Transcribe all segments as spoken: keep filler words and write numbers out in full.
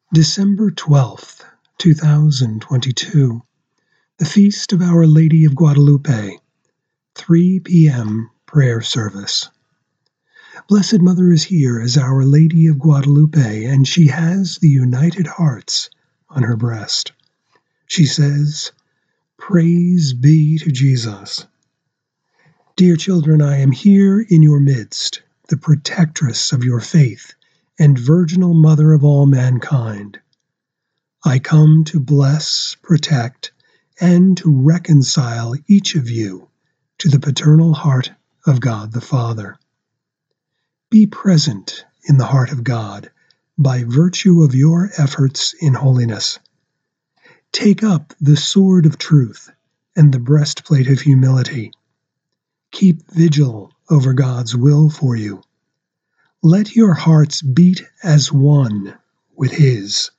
December twelfth, two thousand twenty-two, the Feast of Our Lady of Guadalupe, three p.m. prayer service. Blessed Mother is here as Our Lady of Guadalupe, and she has the United Hearts on her breast. She says, "Praise be to Jesus." Dear children, I am here in your midst, the protectress of your faith and virginal mother of all mankind. I come to bless, protect, and to reconcile each of you to the paternal heart of God the Father. Be present in the heart of God by virtue of your efforts in holiness. Take up the sword of truth and the breastplate of humility. Keep vigil over God's will for you. Let your hearts beat as one with His.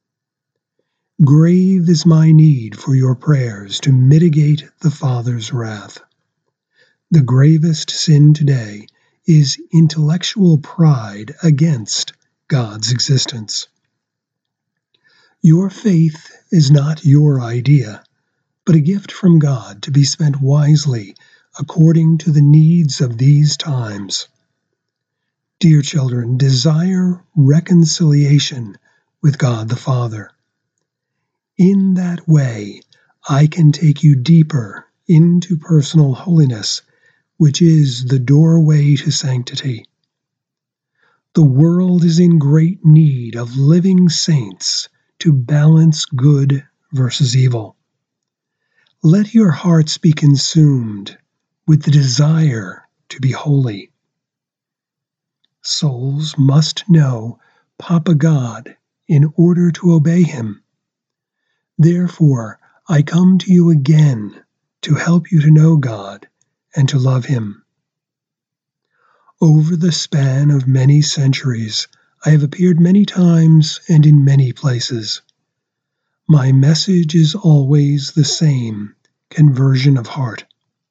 Grave is my need for your prayers to mitigate the Father's wrath. The gravest sin today is intellectual pride against God's existence. Your faith is not your idea, but a gift from God to be spent wisely according to the needs of these times. Dear children, desire reconciliation with God the Father. In that way, I can take you deeper into personal holiness, which is the doorway to sanctity. The world is in great need of living saints to balance good versus evil. Let your hearts be consumed with the desire to be holy. Souls must know Papa God in order to obey Him. Therefore, I come to you again to help you to know God and to love Him. Over the span of many centuries, I have appeared many times and in many places. My message is always the same: conversion of heart.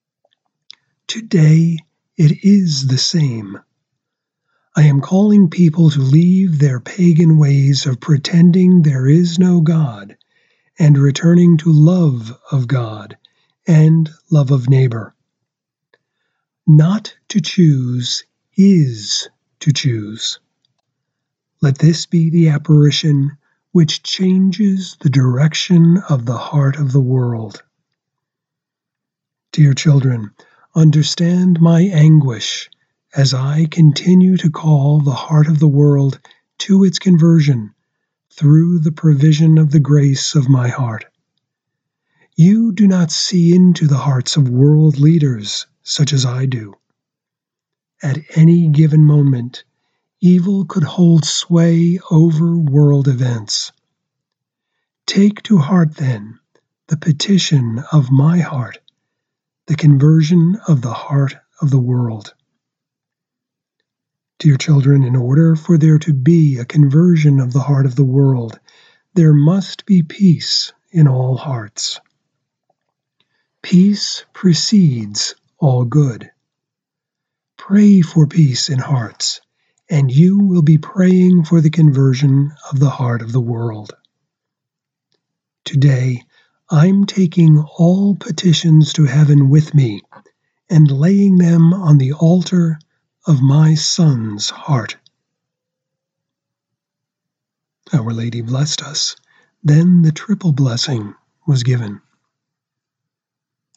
Today, it is the same. I am calling people to leave their pagan ways of pretending there is no God and returning to love of God and love of neighbor. Not to choose is to choose. Let this be the apparition which changes the direction of the heart of the world. Dear children, understand my anguish as I continue to call the heart of the world to its conversion through the provision of the grace of my heart. You do not see into the hearts of world leaders such as I do. At any given moment, evil could hold sway over world events. Take to heart, then, the petition of my heart, the conversion of the heart of the world. Dear children, in order for there to be a conversion of the heart of the world, there must be peace in all hearts. Peace precedes all good. Pray for peace in hearts, and you will be praying for the conversion of the heart of the world. Today, I'm taking all petitions to heaven with me and laying them on the altar of my Son's heart. Our Lady blessed us. Then the triple blessing was given.